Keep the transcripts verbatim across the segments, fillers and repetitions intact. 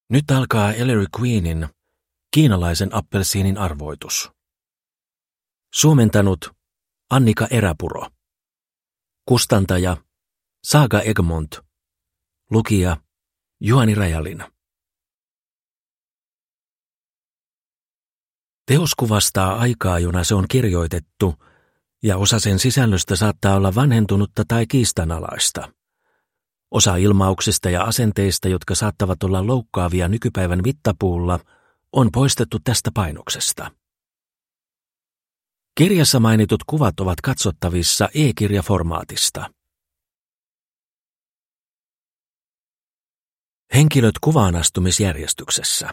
Nyt alkaa Ellery Queenin Kiinalaisen appelsiinin arvoitus. Suomentanut Annika Eräpuro. Kustantaja Saga Egmont. Lukija Juhani Rajalin. Teos kuvastaa aikaa, jona se on kirjoitettu, ja osa sen sisällöstä saattaa olla vanhentunutta tai kiistanalaista. Osa ilmauksista ja asenteista, jotka saattavat olla loukkaavia nykypäivän mittapuulla, on poistettu tästä painoksesta. Kirjassa mainitut kuvat ovat katsottavissa e-kirjaformaatista. Henkilöt kuvaanastumisjärjestyksessä.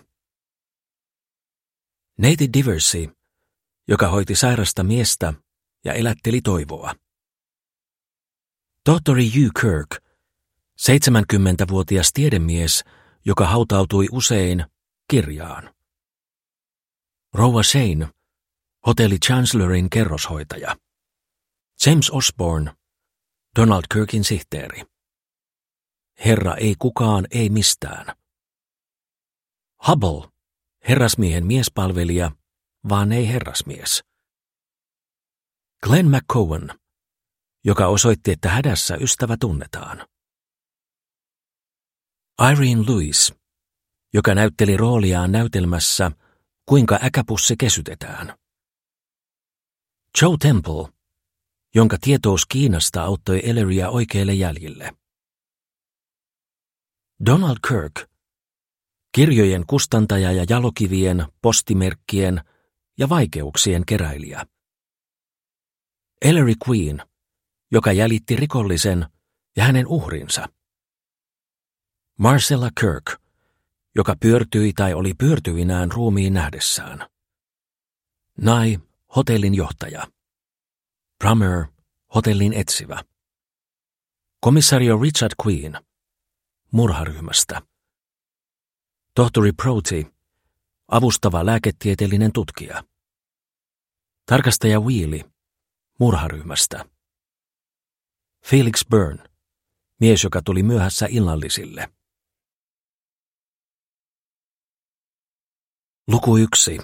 Neiti Diversey, joka hoiti sairasta miestä ja elätteli toivoa. Tohtori Hugh Kirk, seitsemänkymmentävuotias tiedemies, joka hautautui usein kirjaan. Rouva Shane, hotelli Chancellorin kerroshoitaja. James Osborne, Donald Kirkin sihteeri. Herra ei kukaan, ei mistään. Hubble, herrasmiehen miespalvelija, vaan ei herrasmies. Glenn McCowan, joka osoitti, että hädässä ystävä tunnetaan. Irene Lewis, joka näytteli rooliaan näytelmässä Kuinka äkäpussi kesytetään. Joe Temple, jonka tietous Kiinasta auttoi Elleryä oikeille jäljille. Donald Kirk, kirjojen kustantaja ja jalokivien, postimerkkien ja vaikeuksien keräilijä. Ellery Queen, joka jäljitti rikollisen ja hänen uhrinsa. Marcella Kirk, joka pyörtyi tai oli pyörtyvinään ruumiin nähdessään. Nye, hotellin johtaja. Brummer, hotellin etsivä. Komisario Richard Queen, murharyhmästä. Tohtori Proti, avustava lääketieteellinen tutkija. Tarkastaja Wheely, murharyhmästä. Felix Byrne, mies, joka tuli myöhässä illallisille. Luku yksi.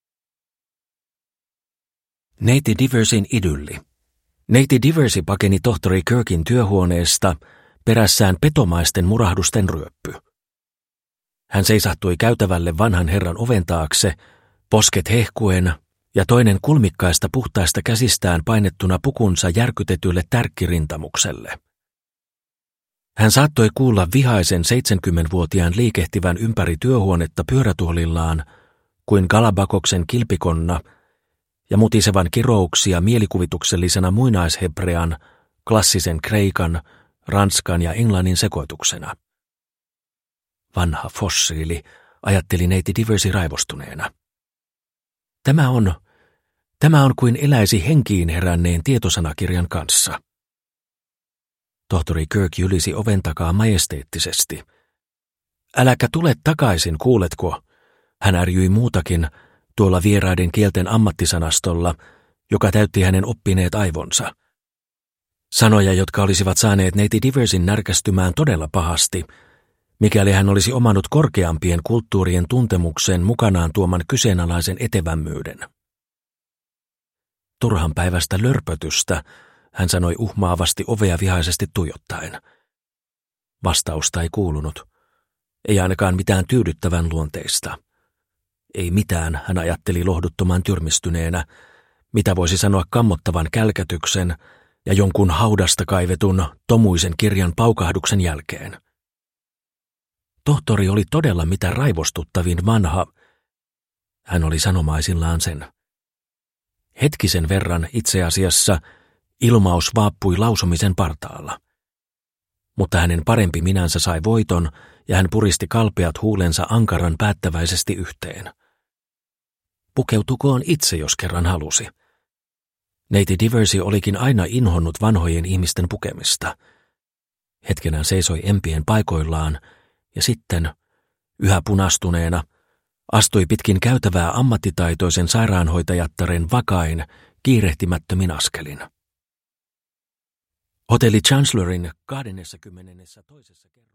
Neiti Diverseyn idylli. Neiti Diversey pakeni tohtori Kirkin työhuoneesta perässään petomaisten murahdusten ryöppy. Hän seisahtui käytävälle vanhan herran oven taakse, posket hehkuen ja toinen kulmikkaista puhtaista käsistään painettuna pukunsa järkytetylle tärkkirintamukselle. Hän saattoi kuulla vihaisen seitsemänkymmenvuotiaan liikehtivän ympäri työhuonetta pyörätuolillaan kuin Galabakoksen kilpikonna ja mutisevan kirouksia mielikuvituksellisena muinaishebrean, klassisen kreikan, ranskan ja englannin sekoituksena. Vanha fossiili, ajatteli neiti Diversey raivostuneena. Tämä on, tämä on kuin eläisi henkiin heränneen tietosanakirjan kanssa. Tohtori Kirk jylisi oven takaa majesteettisesti. Äläkä tule takaisin, kuuletko? Hän ärjyi muutakin tuolla vieraiden kielten ammattisanastolla, joka täytti hänen oppineet aivonsa. Sanoja, jotka olisivat saaneet neiti Diverseyn närkästymään todella pahasti, mikäli hän olisi omannut korkeampien kulttuurien tuntemuksen mukanaan tuoman kyseenalaisen etevämmyyden. Turhan päivästä lörpötystä, hän sanoi uhmaavasti ovea vihaisesti tuijottaen. Vastausta ei kuulunut. Ei ainakaan mitään tyydyttävän luonteista. Ei mitään, hän ajatteli lohduttoman tyrmistyneenä, mitä voisi sanoa kammottavan kälkätyksen ja jonkun haudasta kaivetun tomuisen kirjan paukahduksen jälkeen. Tohtori oli todella mitä raivostuttavin vanha. Hän oli sanomaisillaan sen. Hetkisen verran itse asiassa ilmaus vaappui lausumisen partaalla. Mutta hänen parempi minänsä sai voiton ja hän puristi kalpeat huulensa ankaran päättäväisesti yhteen. Pukeutukoon itse, jos kerran halusi. Neiti Diversey olikin aina inhonnut vanhojen ihmisten pukemista. Hetken hän seisoi empien paikoillaan ja sitten, yhä punastuneena, astui pitkin käytävää ammattitaitoisen sairaanhoitajattaren vakain, kiirehtimättömin askelin. Hotelli Chancellorin kahdennessakymmenennessä toisessa kerroksessa.